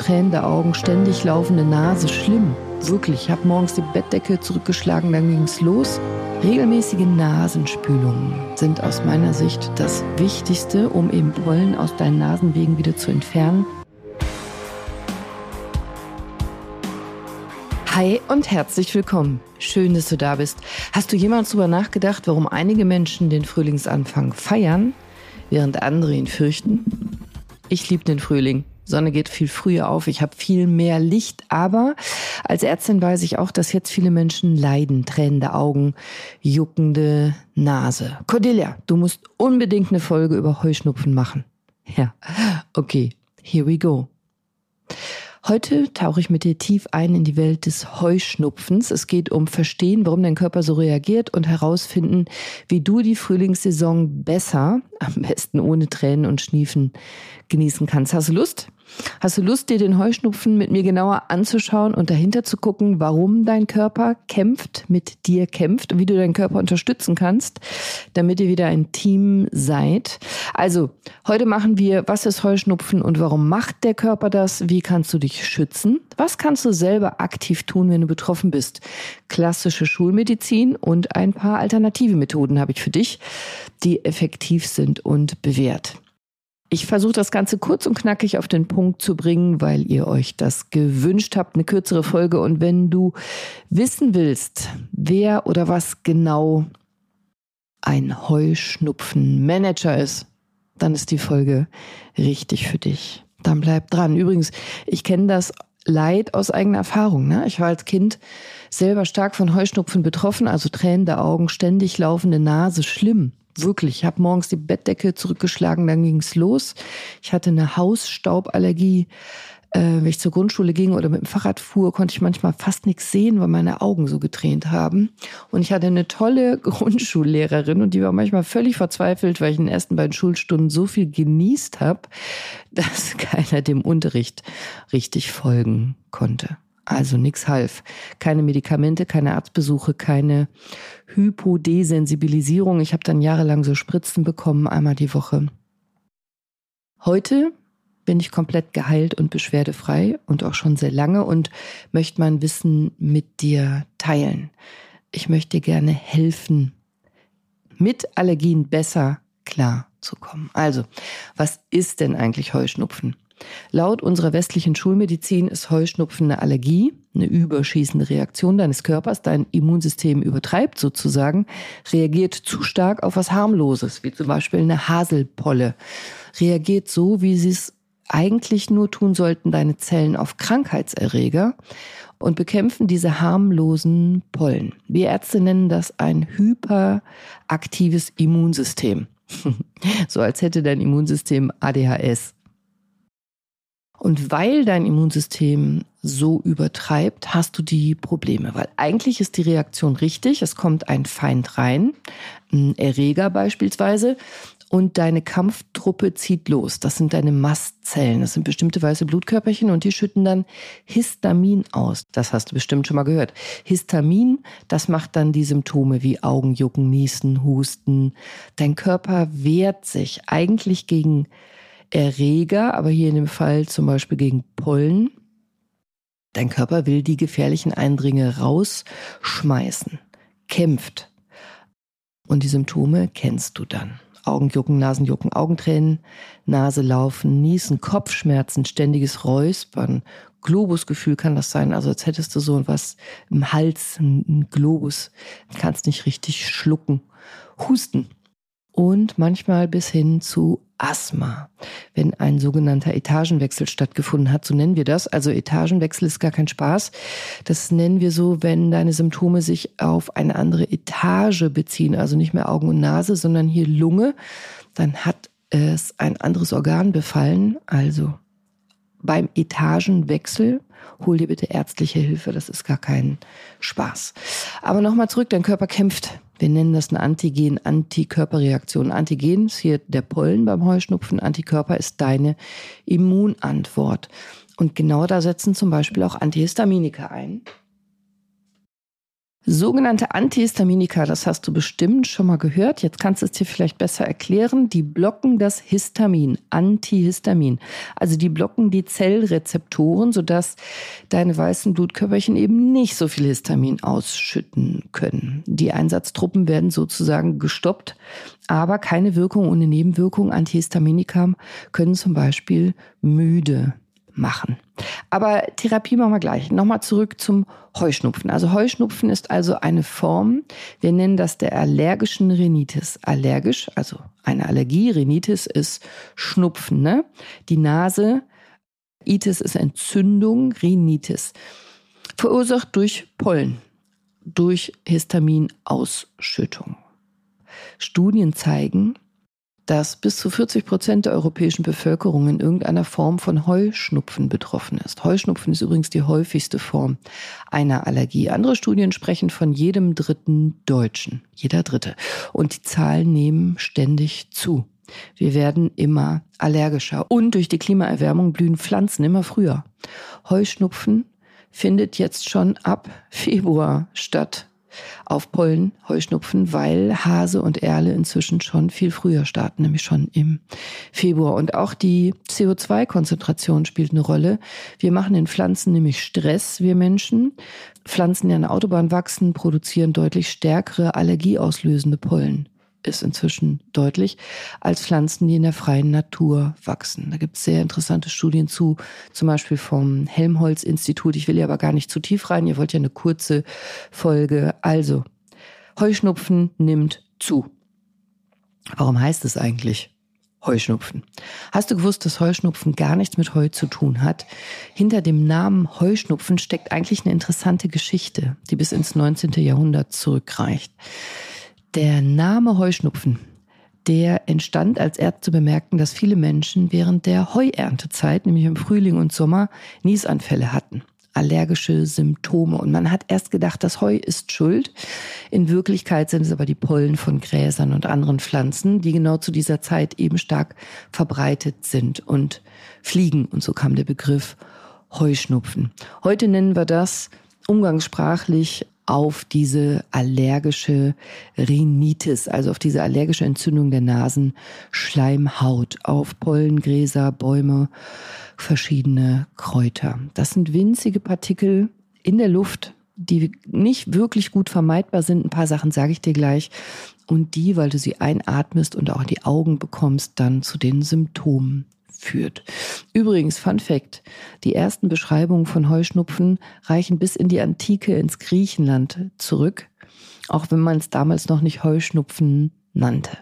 tränende Augen, ständig laufende Nase, schlimm. Wirklich, ich habe morgens die Bettdecke zurückgeschlagen, dann ging es los. Regelmäßige Nasenspülungen sind aus meiner Sicht das Wichtigste, um eben Pollen aus deinen Nasenwegen wieder zu entfernen. Hi und herzlich willkommen. Schön, dass du da bist. Hast du jemals darüber nachgedacht, warum einige Menschen den Frühlingsanfang feiern, während andere ihn fürchten? Ich liebe den Frühling. Sonne geht viel früher auf, ich habe viel mehr Licht, aber als Ärztin weiß ich auch, dass jetzt viele Menschen leiden, tränende Augen, juckende Nase. Cordelia, du musst unbedingt eine Folge über Heuschnupfen machen. Ja, okay, here we go. Heute tauche ich mit dir tief ein in die Welt des Heuschnupfens. Es geht um Verstehen, warum dein Körper so reagiert und herausfinden, wie du die Frühlingssaison besser, am besten ohne Tränen und Schniefen, genießen kannst. Hast du Lust? Hast du Lust, dir den Heuschnupfen mit mir genauer anzuschauen und dahinter zu gucken, warum dein Körper mit dir kämpft und wie du deinen Körper unterstützen kannst, damit ihr wieder ein Team seid? Also, heute machen wir, was ist Heuschnupfen und warum macht der Körper das? Wie kannst du dich schützen? Was kannst du selber aktiv tun, wenn du betroffen bist? Klassische Schulmedizin und ein paar alternative Methoden habe ich für dich, die effektiv sind und bewährt. Ich versuche das Ganze kurz und knackig auf den Punkt zu bringen, weil ihr euch das gewünscht habt, eine kürzere Folge. Und wenn du wissen willst, wer oder was genau ein Heuschnupfenmanager ist, dann ist die Folge richtig für dich. Dann bleib dran. Übrigens, ich kenne das Leid aus eigener Erfahrung. Ne? Ich war als Kind selber stark von Heuschnupfen betroffen, also tränende Augen, ständig laufende Nase, schlimm. Wirklich, ich habe morgens die Bettdecke zurückgeschlagen, dann ging es los. Ich hatte eine Hausstauballergie. Wenn ich zur Grundschule ging oder mit dem Fahrrad fuhr, konnte ich manchmal fast nichts sehen, weil meine Augen so getränt haben. Und ich hatte eine tolle Grundschullehrerin und die war manchmal völlig verzweifelt, weil ich in den ersten beiden Schulstunden so viel genießt habe, dass keiner dem Unterricht richtig folgen konnte. Also nichts half. Keine Medikamente, keine Arztbesuche, keine Hypodesensibilisierung. Ich habe dann jahrelang so Spritzen bekommen, einmal die Woche. Heute bin ich komplett geheilt und beschwerdefrei und auch schon sehr lange und möchte mein Wissen mit dir teilen. Ich möchte dir gerne helfen, mit Allergien besser klarzukommen. Also, was ist denn eigentlich Heuschnupfen? Laut unserer westlichen Schulmedizin ist Heuschnupfen eine Allergie, eine überschießende Reaktion deines Körpers. Dein Immunsystem übertreibt sozusagen, reagiert zu stark auf was Harmloses, wie zum Beispiel eine Haselpolle. Reagiert so, wie sie es eigentlich nur tun sollten, deine Zellen auf Krankheitserreger und bekämpfen diese harmlosen Pollen. Wir Ärzte nennen das ein hyperaktives Immunsystem. So als hätte dein Immunsystem ADHS. Und weil dein Immunsystem so übertreibt, hast du die Probleme. Weil eigentlich ist die Reaktion richtig. Es kommt ein Feind rein, ein Erreger beispielsweise, und deine Kampftruppe zieht los. Das sind deine Mastzellen. Das sind bestimmte weiße Blutkörperchen und die schütten dann Histamin aus. Das hast du bestimmt schon mal gehört. Histamin, das macht dann die Symptome wie Augenjucken, Niesen, Husten. Dein Körper wehrt sich eigentlich gegen Erreger, aber hier in dem Fall zum Beispiel gegen Pollen. Dein Körper will die gefährlichen Eindringe rausschmeißen, kämpft. Und die Symptome kennst du dann. Augenjucken, Nasenjucken, Augentränen, Nase laufen, Niesen, Kopfschmerzen, ständiges Räuspern, Globusgefühl kann das sein, also als hättest du so was im Hals, ein Globus, kannst nicht richtig schlucken, Husten. Und manchmal bis hin zu Asthma, wenn ein sogenannter Etagenwechsel stattgefunden hat, so nennen wir das. Also Etagenwechsel ist gar kein Spaß. Das nennen wir so, wenn deine Symptome sich auf eine andere Etage beziehen, also nicht mehr Augen und Nase, sondern hier Lunge. Dann hat es ein anderes Organ befallen. Also beim Etagenwechsel hol dir bitte ärztliche Hilfe, das ist gar kein Spaß. Aber nochmal zurück, dein Körper kämpft. Wir nennen das eine Antigen-Antikörperreaktion. Antigen ist hier der Pollen beim Heuschnupfen, Antikörper ist deine Immunantwort. Und genau da setzen zum Beispiel auch Antihistaminika ein. Sogenannte Antihistaminika, das hast du bestimmt schon mal gehört. Jetzt kannst du es dir vielleicht besser erklären. Die blocken das Histamin, Antihistamin. Also die blocken die Zellrezeptoren, sodass deine weißen Blutkörperchen eben nicht so viel Histamin ausschütten können. Die Einsatztruppen werden sozusagen gestoppt, aber keine Wirkung ohne Nebenwirkung. Antihistaminika können zum Beispiel müde machen. Aber Therapie machen wir gleich. Nochmal zurück zum Heuschnupfen. Also Heuschnupfen ist also eine Form, wir nennen das der allergischen Rhinitis. Allergisch, also eine Allergie, Rhinitis ist Schnupfen, ne? Die Nase, Itis ist Entzündung, Rhinitis. Verursacht durch Pollen, durch Histaminausschüttung. Studien zeigen, dass bis zu 40% der europäischen Bevölkerung in irgendeiner Form von Heuschnupfen betroffen ist. Heuschnupfen ist übrigens die häufigste Form einer Allergie. Andere Studien sprechen von jedem dritten Deutschen, jeder Dritte. Und die Zahlen nehmen ständig zu. Wir werden immer allergischer. Und durch die Klimaerwärmung blühen Pflanzen immer früher. Heuschnupfen findet jetzt schon ab Februar statt. Auf Pollen, Heuschnupfen, weil Hase und Erle inzwischen schon viel früher starten, nämlich schon im Februar. Und auch die CO2-Konzentration spielt eine Rolle. Wir machen den Pflanzen nämlich Stress, wir Menschen. Pflanzen, die an der Autobahn wachsen, produzieren deutlich stärkere allergieauslösende Pollen. Ist inzwischen deutlich, als Pflanzen, die in der freien Natur wachsen. Da gibt es sehr interessante Studien zu, zum Beispiel vom Helmholtz-Institut. Ich will ja aber gar nicht zu tief rein, ihr wollt ja eine kurze Folge. Also, Heuschnupfen nimmt zu. Warum heißt es eigentlich Heuschnupfen? Hast du gewusst, dass Heuschnupfen gar nichts mit Heu zu tun hat? Hinter dem Namen Heuschnupfen steckt eigentlich eine interessante Geschichte, die bis ins 19. Jahrhundert zurückreicht. Der Name Heuschnupfen, der entstand, als Ärzte bemerkten, dass viele Menschen während der Heuerntezeit, nämlich im Frühling und Sommer, Niesanfälle hatten, allergische Symptome. Und man hat erst gedacht, das Heu ist schuld. In Wirklichkeit sind es aber die Pollen von Gräsern und anderen Pflanzen, die genau zu dieser Zeit eben stark verbreitet sind und fliegen. Und so kam der Begriff Heuschnupfen. Heute nennen wir das umgangssprachlich auf diese allergische Rhinitis, also auf diese allergische Entzündung der Nasenschleimhaut, auf Pollen, Gräser, Bäume, verschiedene Kräuter. Das sind winzige Partikel in der Luft, die nicht wirklich gut vermeidbar sind. Ein paar Sachen sage ich dir gleich. Und die, weil du sie einatmest und auch in die Augen bekommst, dann zu den Symptomen führt. Übrigens, Fun Fact, die ersten Beschreibungen von Heuschnupfen reichen bis in die Antike ins Griechenland zurück, auch wenn man es damals noch nicht Heuschnupfen nannte.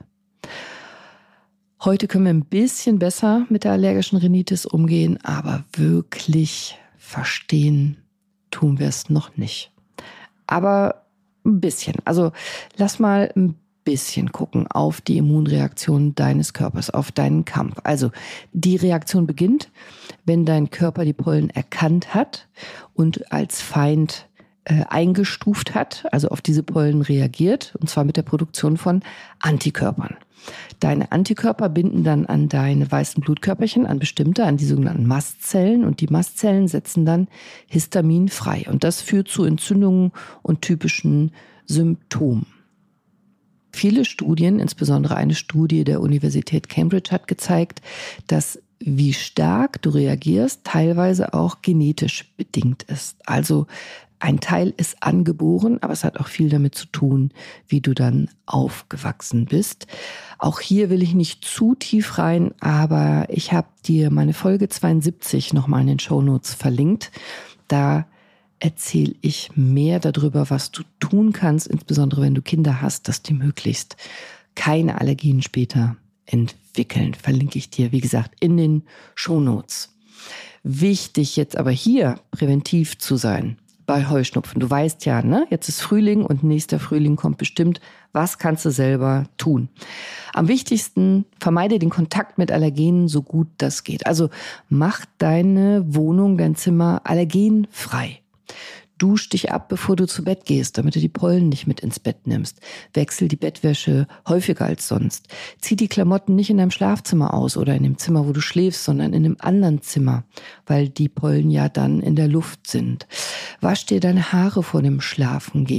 Heute können wir ein bisschen besser mit der allergischen Rhinitis umgehen, aber wirklich verstehen tun wir es noch nicht. Aber ein bisschen. Also lass mal ein bisschen gucken auf die Immunreaktion deines Körpers, auf deinen Kampf. Also die Reaktion beginnt, wenn dein Körper die Pollen erkannt hat und als Feind eingestuft hat, also auf diese Pollen reagiert, und zwar mit der Produktion von Antikörpern. Deine Antikörper binden dann an deine weißen Blutkörperchen, an bestimmte, an die sogenannten Mastzellen, und die Mastzellen setzen dann Histamin frei. Und das führt zu Entzündungen und typischen Symptomen. Viele Studien, insbesondere eine Studie der Universität Cambridge, hat gezeigt, dass wie stark du reagierst, teilweise auch genetisch bedingt ist. Also ein Teil ist angeboren, aber es hat auch viel damit zu tun, wie du dann aufgewachsen bist. Auch hier will ich nicht zu tief rein, aber ich habe dir meine Folge 72 nochmal in den Shownotes verlinkt. Da erzähle ich mehr darüber, was du tun kannst, insbesondere wenn du Kinder hast, dass die möglichst keine Allergien später entwickeln. Verlinke ich dir, wie gesagt, in den Shownotes. Wichtig jetzt aber hier präventiv zu sein bei Heuschnupfen. Du weißt ja, ne? Jetzt ist Frühling und nächster Frühling kommt bestimmt. Was kannst du selber tun? Am wichtigsten, vermeide den Kontakt mit Allergenen so gut das geht. Also mach deine Wohnung, dein Zimmer allergenfrei. Dusch dich ab, bevor du zu Bett gehst, damit du die Pollen nicht mit ins Bett nimmst. Wechsel die Bettwäsche häufiger als sonst. Zieh die Klamotten nicht in deinem Schlafzimmer aus oder in dem Zimmer, wo du schläfst, sondern in einem anderen Zimmer, weil die Pollen ja dann in der Luft sind. Wasch dir deine Haare vor dem Schlafengehen.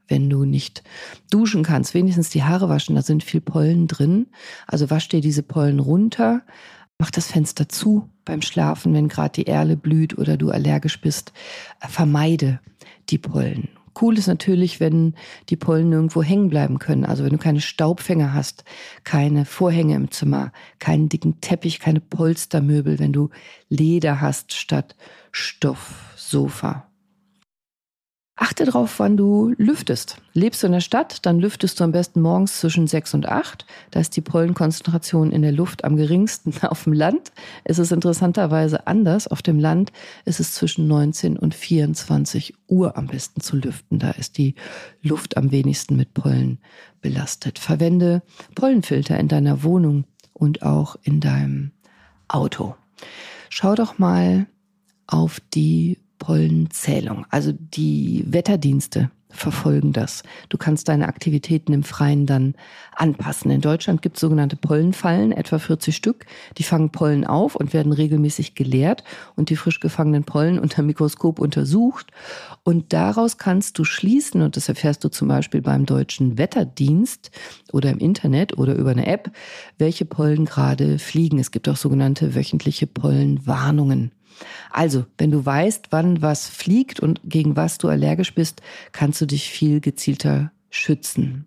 wenn du nicht duschen kannst, wenigstens die Haare waschen, da sind viel Pollen drin. Also wasch dir diese Pollen runter, mach das Fenster zu beim Schlafen, wenn gerade die Erle blüht oder du allergisch bist. Vermeide die Pollen. Cool ist natürlich, wenn die Pollen nirgendwo hängen bleiben können. Also wenn du keine Staubfänger hast, keine Vorhänge im Zimmer, keinen dicken Teppich, keine Polstermöbel, wenn du Leder hast statt Stoffsofa. Achte darauf, wann du lüftest. Lebst du in der Stadt, dann lüftest du am besten morgens zwischen 6 und 8. Da ist die Pollenkonzentration in der Luft am geringsten. Auf dem Land ist es interessanterweise anders. Auf dem Land ist es zwischen 19 und 24 Uhr am besten zu lüften. Da ist die Luft am wenigsten mit Pollen belastet. Verwende Pollenfilter in deiner Wohnung und auch in deinem Auto. Schau doch mal auf die Pollenzählung. Also die Wetterdienste verfolgen das. Du kannst deine Aktivitäten im Freien dann anpassen. In Deutschland gibt es sogenannte Pollenfallen, etwa 40 Stück. Die fangen Pollen auf und werden regelmäßig geleert und die frisch gefangenen Pollen unter dem Mikroskop untersucht. Und daraus kannst du schließen, und das erfährst du zum Beispiel beim Deutschen Wetterdienst oder im Internet oder über eine App, welche Pollen gerade fliegen. Es gibt auch sogenannte wöchentliche Pollenwarnungen. Also, wenn du weißt, wann was fliegt und gegen was du allergisch bist, kannst du dich viel gezielter schützen.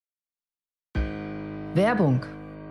Werbung.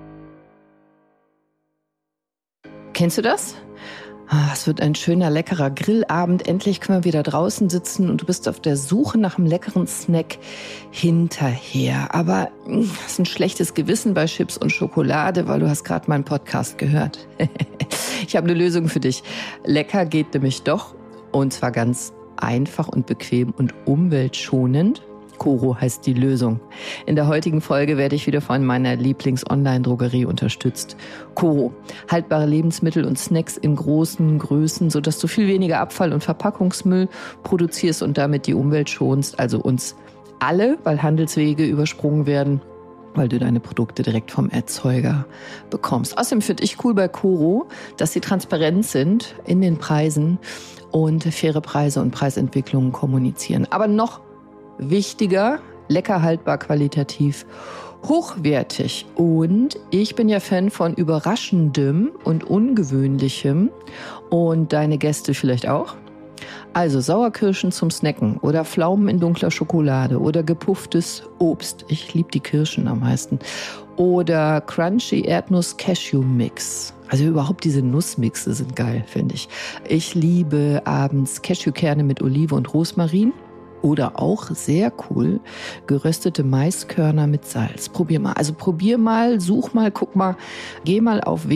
Kennst du das? Es wird ein schöner, leckerer Grillabend. Endlich können wir wieder draußen sitzen und du bist auf der Suche nach einem leckeren Snack hinterher. Aber es ist ein schlechtes Gewissen bei Chips und Schokolade, weil du hast gerade meinen Podcast gehört. Ich habe eine Lösung für dich. Lecker geht nämlich doch, und zwar ganz einfach und bequem und umweltschonend. Coro heißt die Lösung. In der heutigen Folge werde ich wieder von meiner Lieblings-Online-Drogerie unterstützt. Coro. Haltbare Lebensmittel und Snacks in großen Größen, sodass du viel weniger Abfall und Verpackungsmüll produzierst und damit die Umwelt schonst, also uns alle, weil Handelswege übersprungen werden, weil du deine Produkte direkt vom Erzeuger bekommst. Außerdem finde ich cool bei Coro, dass sie transparent sind in den Preisen und faire Preise und Preisentwicklungen kommunizieren. Aber noch wichtiger, lecker, haltbar, qualitativ, hochwertig. Und ich bin ja Fan von Überraschendem und Ungewöhnlichem und deine Gäste vielleicht auch. Also Sauerkirschen zum Snacken oder Pflaumen in dunkler Schokolade oder gepufftes Obst. Ich liebe die Kirschen am meisten. Oder Crunchy Erdnuss-Cashew-Mix. Also überhaupt diese Nussmixe sind geil, finde ich. Ich liebe abends Cashewkerne mit Olive und Rosmarin. Oder auch sehr cool, geröstete Maiskörner mit Salz. Probier mal. Also probier mal, such mal, guck mal. Geh mal auf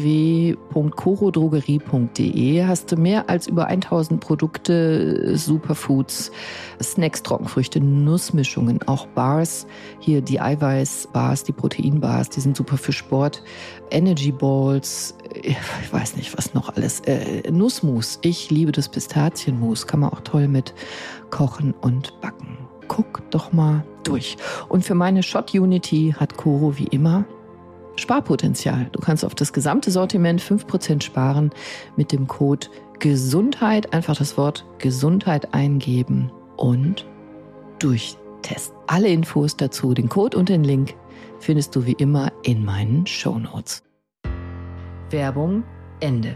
www.corodrogerie.de. Hast du mehr als über 1000 Produkte, Superfoods, Snacks, Trockenfrüchte, Nussmischungen, auch Bars. Hier die Eiweißbars, die Proteinbars, die sind super für Sport. Energy Balls, ich weiß nicht, was noch alles. Nussmus. Ich liebe das Pistazienmus. Kann man auch toll mit kochen und backen. Guck doch mal durch. Und für meine Shot-Unity hat Coro wie immer Sparpotenzial. Du kannst auf das gesamte Sortiment 5% sparen mit dem Code Gesundheit. Einfach das Wort Gesundheit eingeben und durchtesten. Alle Infos dazu, den Code und den Link findest du wie immer in meinen Shownotes. Werbung Ende.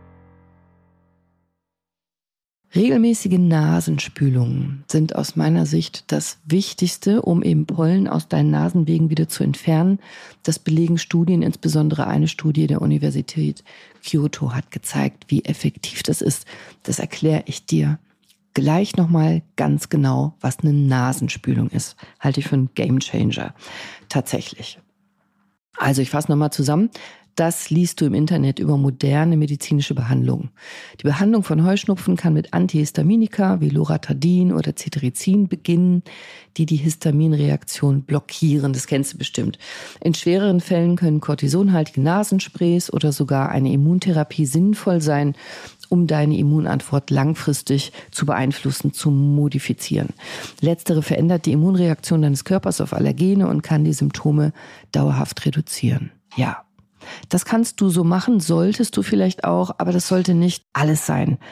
Regelmäßige Nasenspülungen sind aus meiner Sicht das Wichtigste, um eben Pollen aus deinen Nasenwegen wieder zu entfernen. Das belegen Studien, insbesondere eine Studie der Universität Kyoto hat gezeigt, wie effektiv das ist. Das erkläre ich dir gleich nochmal ganz genau, was eine Nasenspülung ist. Halte ich für einen Gamechanger. Tatsächlich. Also ich fasse nochmal zusammen. Das liest du im Internet über moderne medizinische Behandlungen. Die Behandlung von Heuschnupfen kann mit Antihistaminika wie Loratadin oder Cetirizin beginnen, die die Histaminreaktion blockieren. Das kennst du bestimmt. In schwereren Fällen können kortisonhaltige Nasensprays oder sogar eine Immuntherapie sinnvoll sein, um deine Immunantwort langfristig zu beeinflussen, zu modifizieren. Letztere verändert die Immunreaktion deines Körpers auf Allergene und kann die Symptome dauerhaft reduzieren. Ja. Das kannst du so machen, solltest du vielleicht auch, aber das sollte nicht alles sein.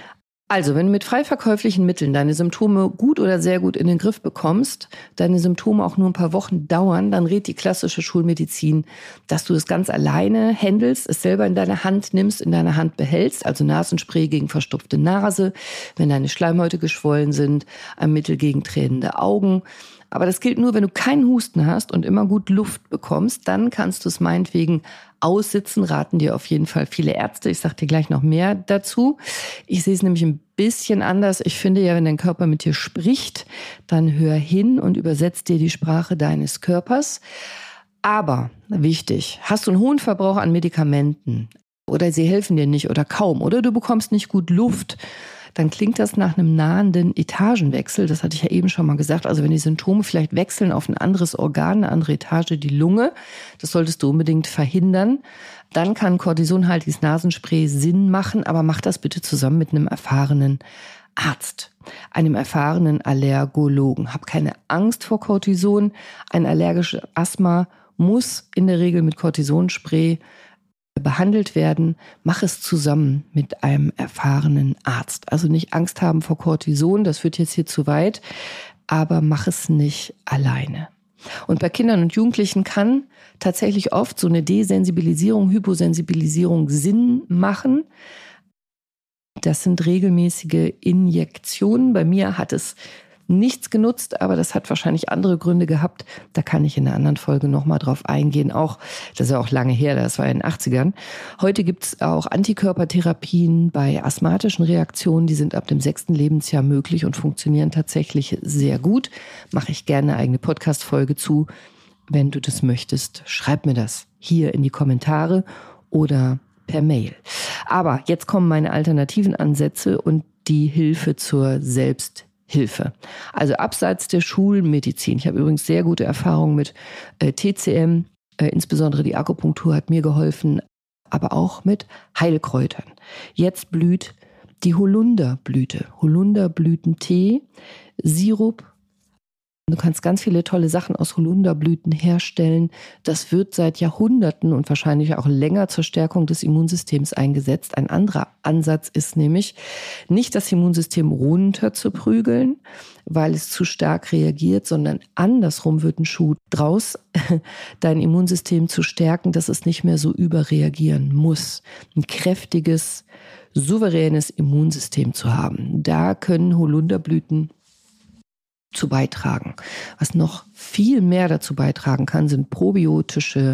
Also, wenn du mit frei verkäuflichen Mitteln deine Symptome gut oder sehr gut in den Griff bekommst, deine Symptome auch nur ein paar Wochen dauern, dann rät die klassische Schulmedizin, dass du es ganz alleine handelst, es selber in deine Hand nimmst, in deiner Hand behältst, also Nasenspray gegen verstopfte Nase, wenn deine Schleimhäute geschwollen sind, ein Mittel gegen tränende Augen. Aber das gilt nur, wenn du keinen Husten hast und immer gut Luft bekommst, dann kannst du es meinetwegen aussitzen, raten dir auf jeden Fall viele Ärzte. Ich sage dir gleich noch mehr dazu. Ich sehe es nämlich ein bisschen anders. Ich finde ja, wenn dein Körper mit dir spricht, dann hör hin und übersetzt dir die Sprache deines Körpers. Aber wichtig, hast du einen hohen Verbrauch an Medikamenten oder sie helfen dir nicht oder kaum oder du bekommst nicht gut Luft, dann klingt das nach einem nahenden Etagenwechsel. Das hatte ich ja eben schon mal gesagt. Also wenn die Symptome vielleicht wechseln auf ein anderes Organ, eine andere Etage, die Lunge, das solltest du unbedingt verhindern. Dann kann kortisonhaltiges Nasenspray Sinn machen, aber mach das bitte zusammen mit einem erfahrenen Arzt, einem erfahrenen Allergologen. Hab keine Angst vor Cortison. Ein allergisches Asthma muss in der Regel mit Cortisonspray behandelt werden, mach es zusammen mit einem erfahrenen Arzt. Also nicht Angst haben vor Cortison, das führt jetzt hier zu weit, aber mach es nicht alleine. Und bei Kindern und Jugendlichen kann tatsächlich oft so eine Desensibilisierung, Hyposensibilisierung Sinn machen. Das sind regelmäßige Injektionen. Bei mir hat es nichts genutzt, aber das hat wahrscheinlich andere Gründe gehabt. Da kann ich in einer anderen Folge nochmal drauf eingehen. Auch, das ist ja auch lange her, das war in den 80ern. Heute gibt es auch Antikörpertherapien bei asthmatischen Reaktionen. Die sind ab dem 6. Lebensjahr möglich und funktionieren tatsächlich sehr gut. Mache ich gerne eine eigene Podcast-Folge zu. Wenn du das möchtest, schreib mir das hier in die Kommentare oder per Mail. Aber jetzt kommen meine alternativen Ansätze und die Hilfe zur Selbsthilfe. Also abseits der Schulmedizin. Ich habe übrigens sehr gute Erfahrungen mit TCM, insbesondere die Akupunktur hat mir geholfen, aber auch mit Heilkräutern. Jetzt blüht die Holunderblüte, Holunderblütentee, Sirup. Du kannst ganz viele tolle Sachen aus Holunderblüten herstellen. Das wird seit Jahrhunderten und wahrscheinlich auch länger zur Stärkung des Immunsystems eingesetzt. Ein anderer Ansatz ist nämlich, nicht das Immunsystem runterzuprügeln, weil es zu stark reagiert, sondern andersrum wird ein Schuh draus, dein Immunsystem zu stärken, dass es nicht mehr so überreagieren muss. Ein kräftiges, souveränes Immunsystem zu haben. Da können Holunderblüten zu beitragen. Was noch viel mehr dazu beitragen kann, sind probiotische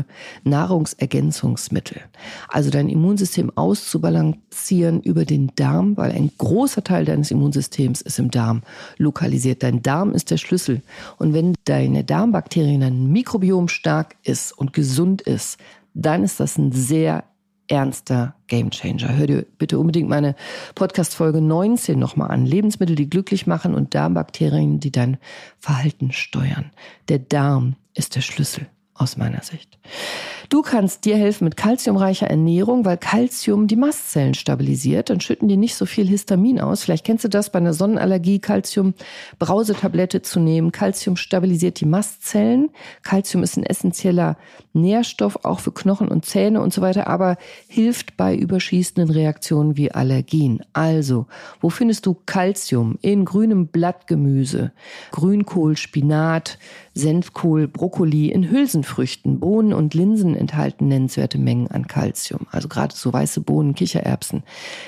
Nahrungsergänzungsmittel. Also dein Immunsystem auszubalancieren über den Darm, weil ein großer Teil deines Immunsystems ist im Darm lokalisiert. Dein Darm ist der Schlüssel. Und wenn deine Darmbakterien, dein Mikrobiom stark ist und gesund ist, dann ist das ein sehr ernster Gamechanger. Hör dir bitte unbedingt meine Podcast-Folge 19 nochmal an. Lebensmittel, die glücklich machen und Darmbakterien, die dein Verhalten steuern. Der Darm ist der Schlüssel aus meiner Sicht. Du kannst dir helfen mit kalziumreicher Ernährung, weil Kalzium die Mastzellen stabilisiert. Dann schütten die nicht so viel Histamin aus. Vielleicht kennst du das bei einer Sonnenallergie, Kalzium-Brausetablette zu nehmen. Kalzium stabilisiert die Mastzellen. Kalzium ist ein essentieller Nährstoff, auch für Knochen und Zähne und so weiter, aber hilft bei überschießenden Reaktionen wie Allergien. Also, wo findest du Kalzium? In grünem Blattgemüse, Grünkohl, Spinat, Senfkohl, Brokkoli, in Hülsenfrüchten, Bohnen und Linsen enthalten nennenswerte Mengen an Kalzium. Also gerade so weiße Bohnen, Kichererbsen,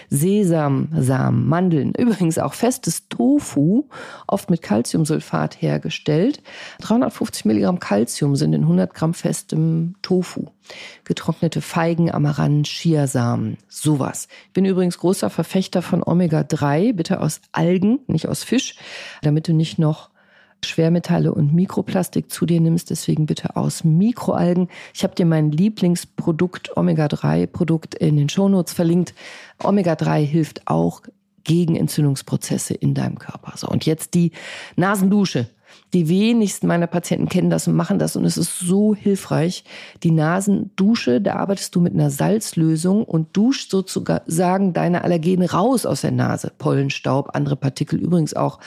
Sesam, Samen, Mandeln. Übrigens auch festes Tofu, oft mit Calciumsulfat hergestellt. 350 Milligramm Kalzium sind in 100 Gramm festem Tofu. Getrocknete Feigen, Amaranth, Chiasamen, sowas. Ich bin übrigens großer Verfechter von Omega-3, bitte aus Algen, nicht aus Fisch, damit du nicht noch Schwermetalle und Mikroplastik zu dir nimmst, deswegen bitte aus Mikroalgen. Ich habe dir mein Lieblingsprodukt, Omega-3-Produkt in den Shownotes verlinkt. Omega-3 hilft auch gegen Entzündungsprozesse in deinem Körper. So, und jetzt die Nasendusche. Die wenigsten meiner Patienten kennen das und machen das und es ist so hilfreich. Die Nasendusche, da arbeitest du mit einer Salzlösung und duschst sozusagen deine Allergene raus aus der Nase. Pollen, Staub, andere Partikel, übrigens auch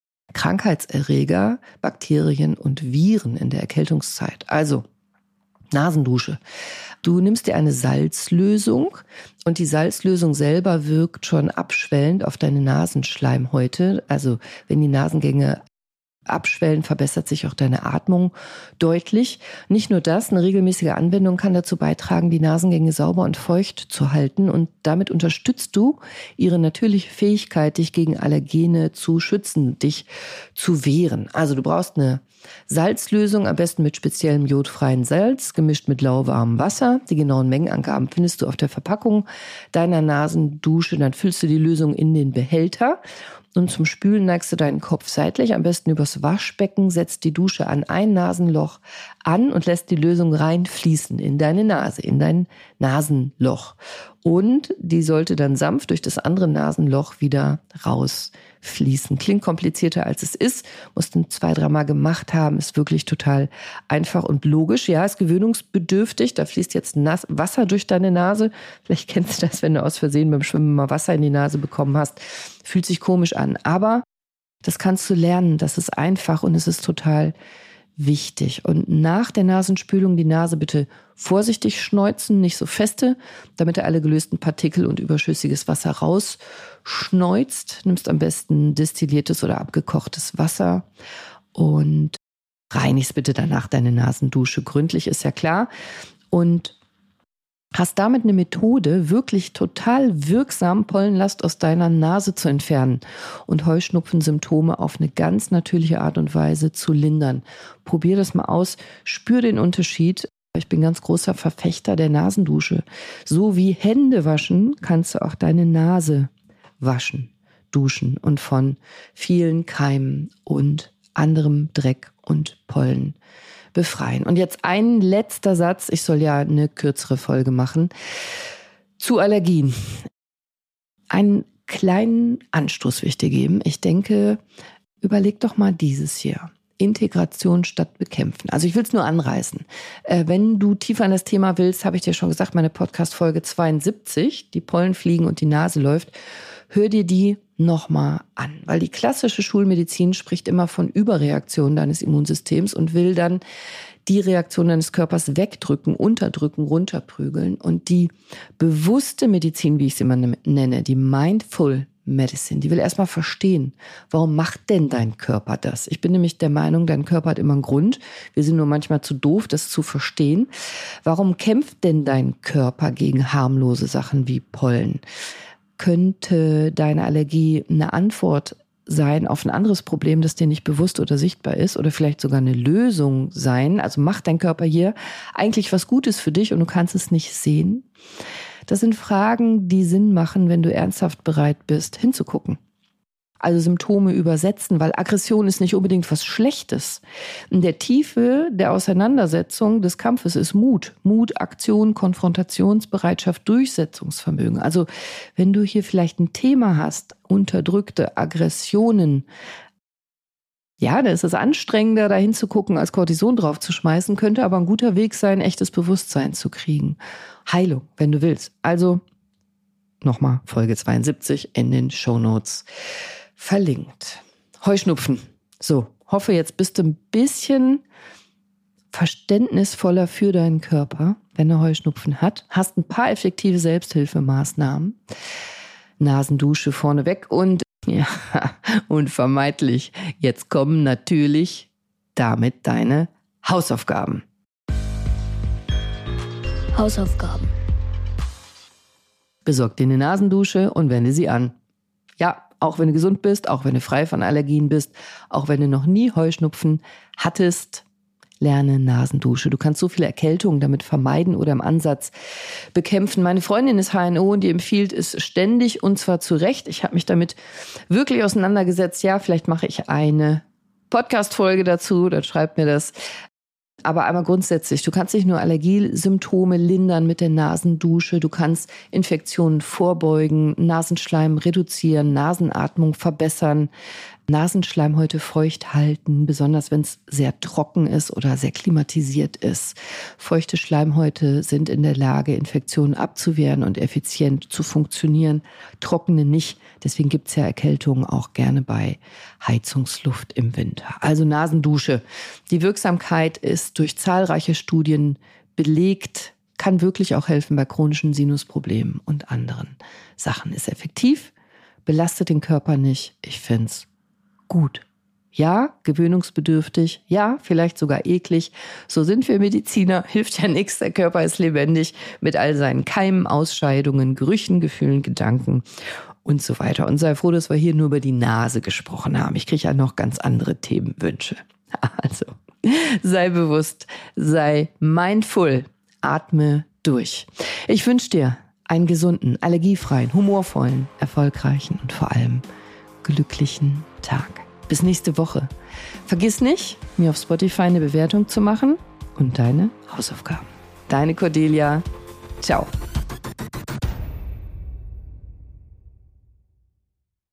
Krankheitserreger, Bakterien und Viren in der Erkältungszeit. Also Nasendusche. Du nimmst dir eine Salzlösung und die Salzlösung selber wirkt schon abschwellend auf deine Nasenschleimhäute. Also wenn die Nasengänge abschwellen, verbessert sich auch deine Atmung deutlich. Nicht nur das, eine regelmäßige Anwendung kann dazu beitragen, die Nasengänge sauber und feucht zu halten und damit unterstützt du ihre natürliche Fähigkeit, dich gegen Allergene zu schützen, dich zu wehren. Also du brauchst eine Salzlösung, am besten mit speziellem jodfreien Salz, gemischt mit lauwarmem Wasser. Die genauen Mengenangaben findest du auf der Verpackung deiner Nasendusche. Dann füllst du die Lösung in den Behälter. Und zum Spülen neigst du deinen Kopf seitlich, am besten übers Waschbecken, setzt die Dusche an ein Nasenloch an und lässt die Lösung reinfließen in deine Nase, in dein Nasenloch. Und die sollte dann sanft durch das andere Nasenloch wieder rausfließen. Klingt komplizierter als es ist, musst du 2-3 Mal gemacht haben, ist wirklich total einfach und logisch. Ja, ist gewöhnungsbedürftig, da fließt jetzt Wasser durch deine Nase. Vielleicht kennst du das, wenn du aus Versehen beim Schwimmen mal Wasser in die Nase bekommen hast. Fühlt sich komisch an, aber das kannst du lernen, das ist einfach und es ist total wichtig. Und nach der Nasenspülung die Nase bitte vorsichtig schneuzen, nicht so feste, damit du alle gelösten Partikel und überschüssiges Wasser rausschneuzt. Nimmst am besten destilliertes oder abgekochtes Wasser und reinigst bitte danach deine Nasendusche gründlich, ist ja klar. Und hast damit eine Methode, wirklich total wirksam Pollenlast aus deiner Nase zu entfernen und Heuschnupfensymptome auf eine ganz natürliche Art und Weise zu lindern. Probier das mal aus, spür den Unterschied. Ich bin ganz großer Verfechter der Nasendusche. So wie Hände waschen, kannst du auch deine Nase waschen, duschen und von vielen Keimen und anderem Dreck und Pollen befreien. Und jetzt ein letzter Satz, ich soll ja eine kürzere Folge machen, zu Allergien. Einen kleinen Anstoß will ich dir geben. Ich denke, überleg doch mal dieses hier. Integration statt bekämpfen. Also ich will es nur anreißen. Wenn du tiefer in das Thema willst, habe ich dir schon gesagt, meine Podcast-Folge 72, die Pollen fliegen und die Nase läuft, hör dir die nochmal an. Weil die klassische Schulmedizin spricht immer von Überreaktion deines Immunsystems und will dann die Reaktion deines Körpers wegdrücken, unterdrücken, runterprügeln. Und die bewusste Medizin, wie ich sie immer nenne, die Mindful Medicine, die will erstmal verstehen, warum macht denn dein Körper das? Ich bin nämlich der Meinung, dein Körper hat immer einen Grund. Wir sind nur manchmal zu doof, das zu verstehen. Warum kämpft denn dein Körper gegen harmlose Sachen wie Pollen? Könnte deine Allergie eine Antwort sein auf ein anderes Problem, das dir nicht bewusst oder sichtbar ist oder vielleicht sogar eine Lösung sein? Also macht dein Körper hier eigentlich was Gutes für dich und du kannst es nicht sehen? Das sind Fragen, die Sinn machen, wenn du ernsthaft bereit bist, hinzugucken. Also Symptome übersetzen, weil Aggression ist nicht unbedingt was Schlechtes. In der Tiefe der Auseinandersetzung des Kampfes ist Mut. Mut, Aktion, Konfrontationsbereitschaft, Durchsetzungsvermögen. Also wenn du hier vielleicht ein Thema hast, unterdrückte Aggressionen, ja, da ist es anstrengender, da hinzugucken, als Cortison draufzuschmeißen, könnte aber ein guter Weg sein, echtes Bewusstsein zu kriegen. Heilung, wenn du willst. Also nochmal Folge 72 in den Shownotes verlinkt. Heuschnupfen. So, hoffe, jetzt bist du ein bisschen verständnisvoller für deinen Körper, wenn er Heuschnupfen hat. Hast ein paar effektive Selbsthilfemaßnahmen. Nasendusche vorneweg und ja, unvermeidlich. Jetzt kommen natürlich damit deine Hausaufgaben. Hausaufgaben. Besorg dir eine Nasendusche und wende sie an. Ja, auch wenn du gesund bist, auch wenn du frei von Allergien bist, auch wenn du noch nie Heuschnupfen hattest, lerne Nasendusche. Du kannst so viele Erkältungen damit vermeiden oder im Ansatz bekämpfen. Meine Freundin ist HNO und die empfiehlt es ständig und zwar zu Recht. Ich habe mich damit wirklich auseinandergesetzt. Ja, vielleicht mache ich eine Podcast-Folge dazu, dann schreibt mir das. Aber einmal grundsätzlich, du kannst nicht nur Allergiesymptome lindern mit der Nasendusche, du kannst Infektionen vorbeugen, Nasenschleim reduzieren, Nasenatmung verbessern, Nasenschleimhäute feucht halten, besonders wenn es sehr trocken ist oder sehr klimatisiert ist. Feuchte Schleimhäute sind in der Lage, Infektionen abzuwehren und effizient zu funktionieren, trockene nicht. Deswegen gibt es ja Erkältungen auch gerne bei Heizungsluft im Winter. Also Nasendusche. Die Wirksamkeit ist durch zahlreiche Studien belegt, kann wirklich auch helfen bei chronischen Sinusproblemen und anderen Sachen. Ist effektiv, belastet den Körper nicht. Ich finde es gut. Ja, gewöhnungsbedürftig, ja, vielleicht sogar eklig. So sind wir Mediziner, hilft ja nichts, der Körper ist lebendig mit all seinen Keimen, Ausscheidungen, Gerüchen, Gefühlen, Gedanken und so weiter. Und sei froh, dass wir hier nur über die Nase gesprochen haben. Ich kriege ja noch ganz andere Themenwünsche. Also, sei bewusst, sei mindful, atme durch. Ich wünsche dir einen gesunden, allergiefreien, humorvollen, erfolgreichen und vor allem glücklichen Tag. Bis nächste Woche. Vergiss nicht, mir auf Spotify eine Bewertung zu machen und deine Hausaufgaben. Deine Cordelia. Ciao.